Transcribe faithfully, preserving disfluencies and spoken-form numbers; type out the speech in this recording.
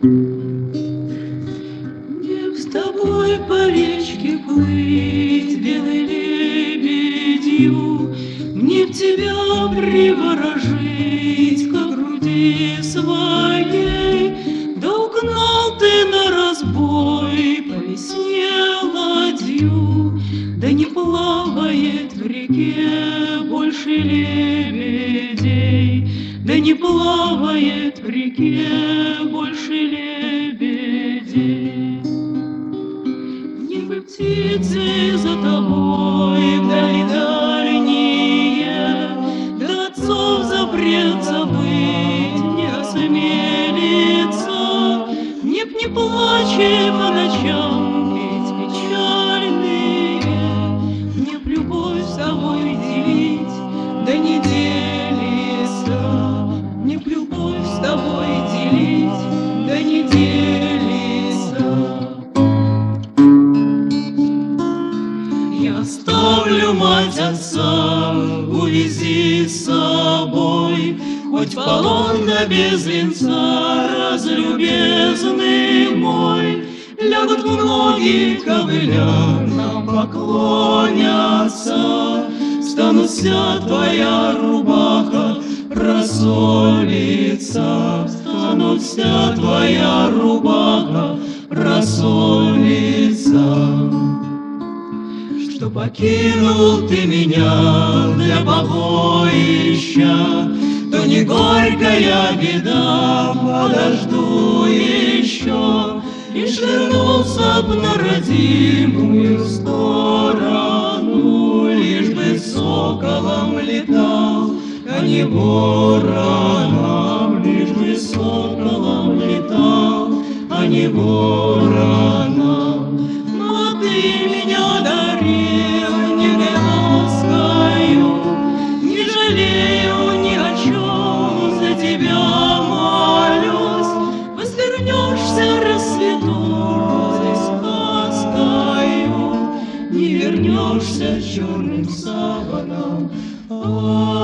Мне б с тобой по речке плыть белой лебедью, мне б тебя приворожить к груди своей. Да угнал ты наразбой по весне ладью, да не плавает в реке больше лебедей, да не плавает в реке больше лебедей. Мне бы птицы за тобой вдали дальние, да отцов запрет забыть не осмелится. Мне б не плачь по ночам петь печальные, мне б любовь с тобой делить, да не делится. Мне б любовь с тобой делить, да не делится. Я оставлю мать отца, увези с собой, хоть в полон да без венца, разлюбезный мой. Лягут в ноги ковыля, нам поклонятся, станут вся твоя рубаха просолится, станут вся твоя рубаха просолится. Что покинул ты меня для побоища, то не горькая беда, подожду еще. Лишь вернулся б на родимую сторону, лишь бы соколом летал, а не вороном, лишь бы соколом летал, а не вороном. Но ты меня дарил не ласкаю, не жалею ни о чем, за тебя молюсь. Возвернешься рассвету розой сказкою, не вернешься черным саваном.